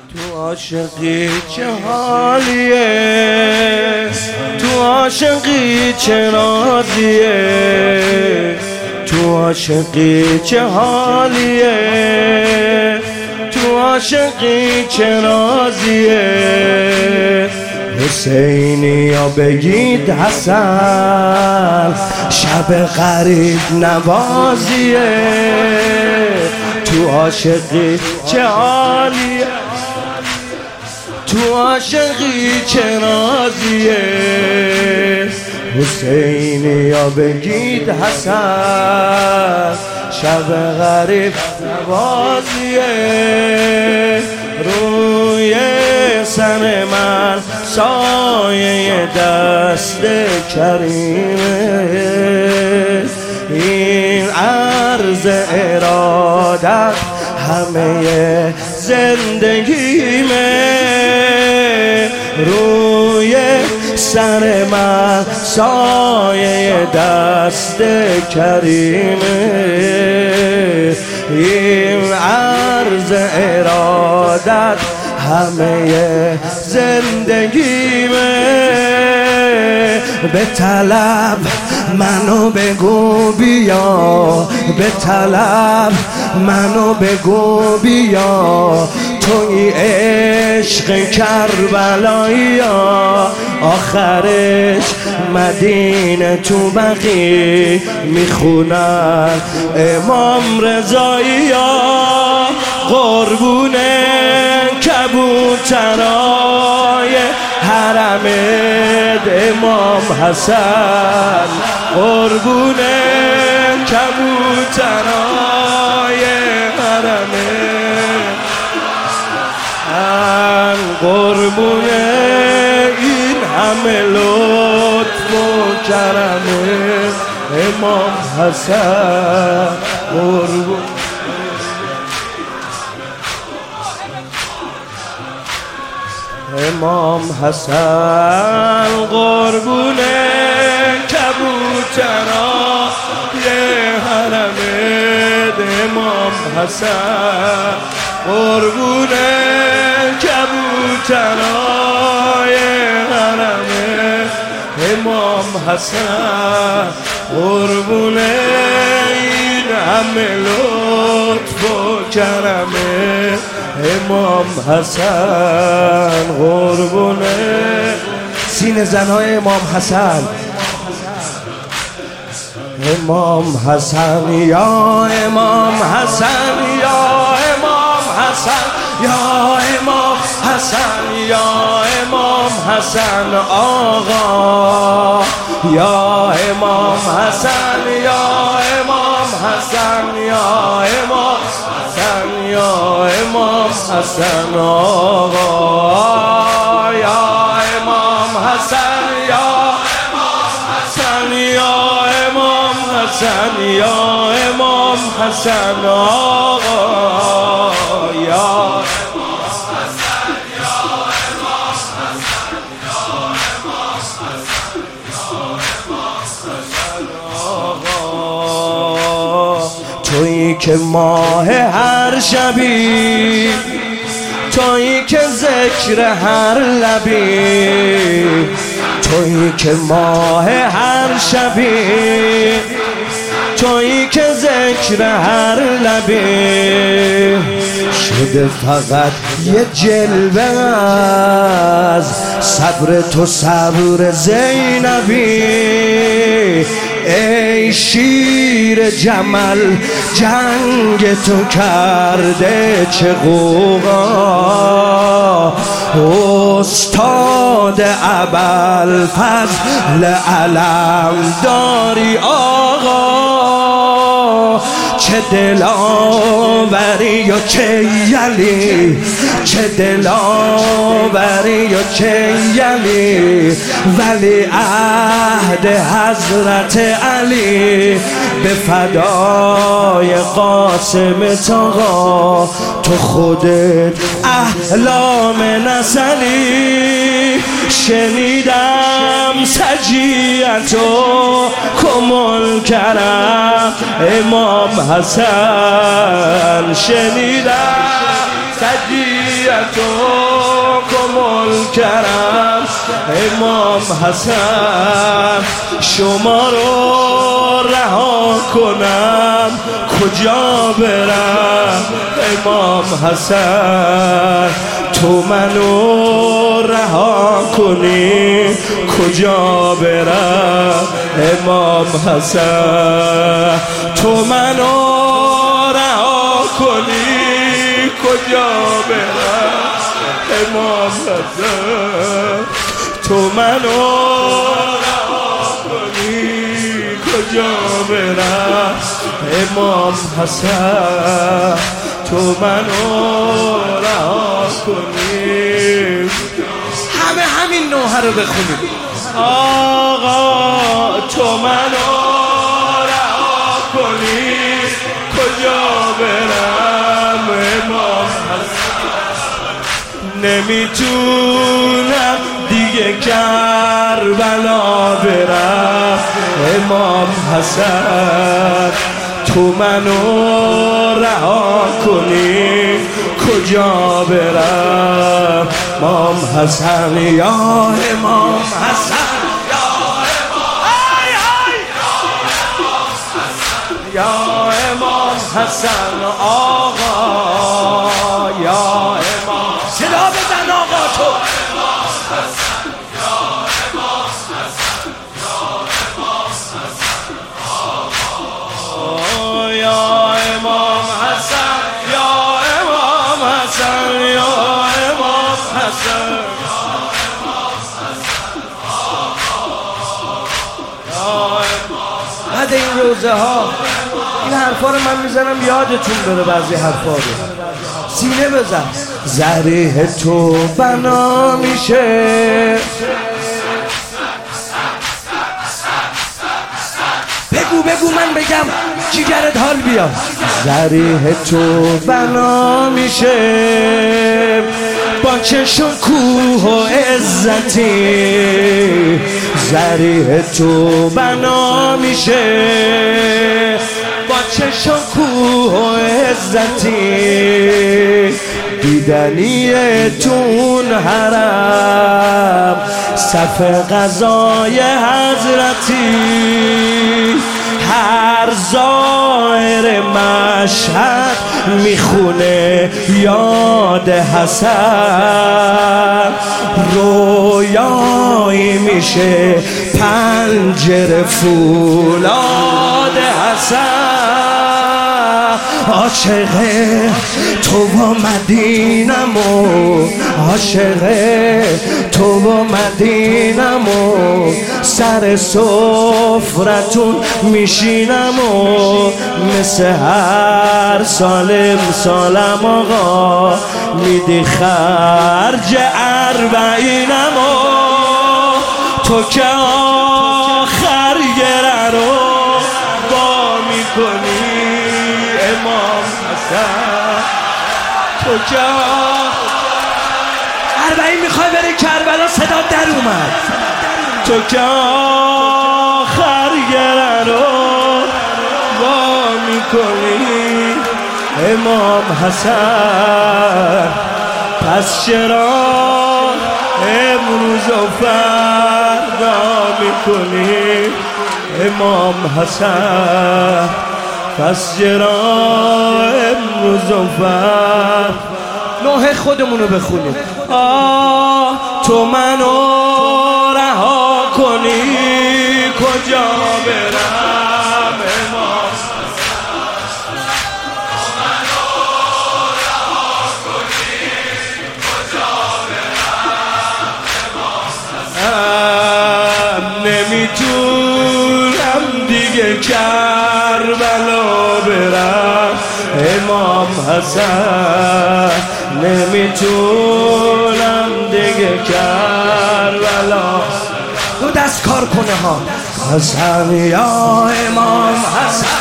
تو عاشقی چه حالیه، تو عاشقی چه نازیه، تو عاشقی چه حالیه، تو عاشقی چه نازیه. حسینی یا بگید حسن، شب غریب نوازیه. تو عاشقی چه حالیه، تو عاشقی چه نازیه. حسینی یا بگید حسن، شب غریب نوازیه. روی سر من سایه دست کریمه، این عرض ارادت همه زندگیمه. روی سر من سایه دست کریمه، این عرض ارادت همه زندگیمه. به طلب منو بگو بیا، به طلب منو بگو بیا. توی عشق کربلایی، آخرش مدینه تو بقی میخونن امام رضایی. قربون کبوترای حرمت امام حسن، قربون کبوترای حرمت، قربون این همه لطف و کرم امام حسن، قربون امام حسن، قربون کبوترای حرمت امام حسن، قربون کبوترای حرمت امام حسن، قربون این همه لطف و کرم امام حسن، قربون سینه زنهای امام حسن. امام حسن یا امام حسن، یا امام حسن، یا امام حسن، یا امام حسن آقا، یا امام حسن، یا امام حسن، یا امام حسن، یا امام حسن آقا، یا امام حسن، یا امام حسن، یا امام حسن، یا امام حسن آقا، یا تویی که ماه هر شبی، تویی که ذکر هر لبی، تویی که ماه هر شبی، تویی که ذکر هر لبی. شده فقط یه جلوه از صبر تو صبر زینبی. ای شیر جمل جنگ تو کرده چه غوغا، استاد ابوالفضل علم داری آقا. چه دلاوری و چه یلی، چه دلاوری و چه یلی. ولی عهد حضرت علی به فدای قاسم تاقا. تو خودت احلام نسلی، شنیدم سجیتو کمل کرم امام حسن. شنیدم سجیتو تحیتکم الکرم امام حسن شما رو رها کنم کجا برم امام حسن تو منو رها کنی کجا برم امام حسن تو منو رها کنی کجا برم امام حسن تو منو رها کنی کجا برم امام حسن تو منو رها کنی همه همین نوحه رو بخونیم آقا تو منو رها کنی کجا برم امام حسن نمیتونم دیگه کربلا برم امام حسن تو منو رها کنی کجا برم امام حسن یا امام حسن یا امام حسن آقا یا امام صدا بزن آقا تو یا امام حسن یا امام حسن یا امام حسن بعد این روزه ها این حرفا رو من میزنم یادتون بره بعضی حرفا رو سینه بزن ذریح تو بنا میشه بگو من بگم جیگرت حال بیاد ذریح تو بنا میشه با چشم کوه و عزتی ذریح تو بنا میشه با چشم کوه و عزتی دیدنی تون حرم صف قضای حضرتی هر ظاهر مشهد میخونه یاد حسن رویایی میشه پنجره فولاد حسن عاشق تو و مدینم و عاشق تو و مدینم و سر سفرتون میشینم و مثل هر سالم آقا میدی خرج اربعینم و تو که آخر گره رو با میکنی امام حسن تو که اربعین میخوای بری کربلا صدا در اومد تو که آخر گره رو با میکنی امام حسن پس چرا امروز و فردا میکنی امام حسن پس چرا امروز و فردا نوحه خودمونو بخونیم تو منو رها کنی کجا برم امام نمیتونم دیگه کربلا برم امام حسن نمیتونم دیگه کربلا دو دست کار کنه ها حسن یا امام حسن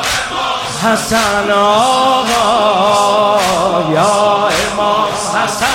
حسن آقا یا امام حسن